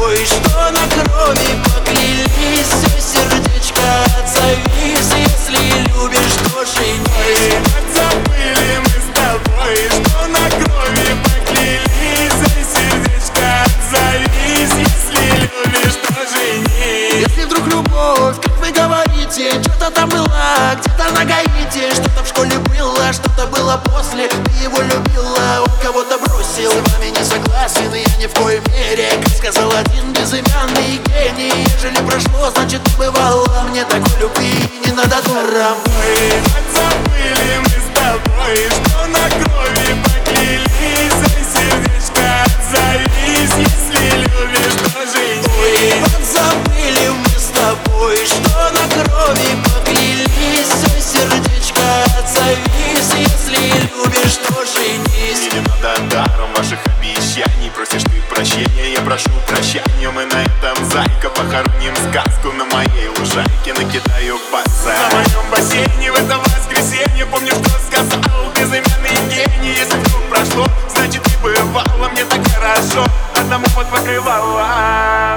тобой, что на крови поклялись. Все, сердечко, отзовись, если любишь, то женись. Забыли мы с тобой, что на крови поклялись. Сердечко, отзовись, если любишь, то женись. Если вдруг любовь, как вы говорите, что-то там было, где-то на Гаити, что-то в школе было, что-то было после. Ты его любила, он кого-то бросил. С вами не согласен, я ни в коей мере. Как сказал один безымянный гений, ежели прошло, значит не бывало. Мне такой любви не надо даром. Забыли мы с тобой, что на крови поклялись. Сердечко, отзовись, если любишь, то женись. Забыли мы с тобой, что на крови поклялись. Сердечко, отзовись, если любишь, то женись. Мне не надо даром ваших обещаний. Просишь ты прощения, я прошу прощения. Мы на этом, зайка, похороним сказку. На моей лужайке накидаю пальца. На моем бассейне в это воскресенье. Помню, что сказал безымянный гений. Если вдруг прошло, значит не бывало мне так хорошо одному под покрывалом.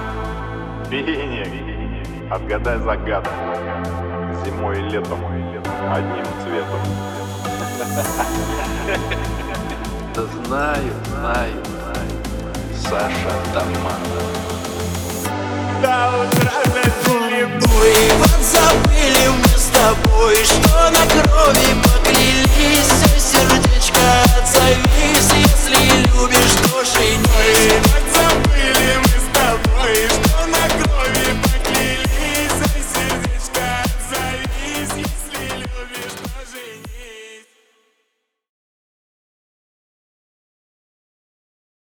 Финик, отгадай загадку. Зимой и летом одним цветом. Да знаю, Саша Таман. До утра забыли. Вот забыли мы с тобой, что на крови поклялись.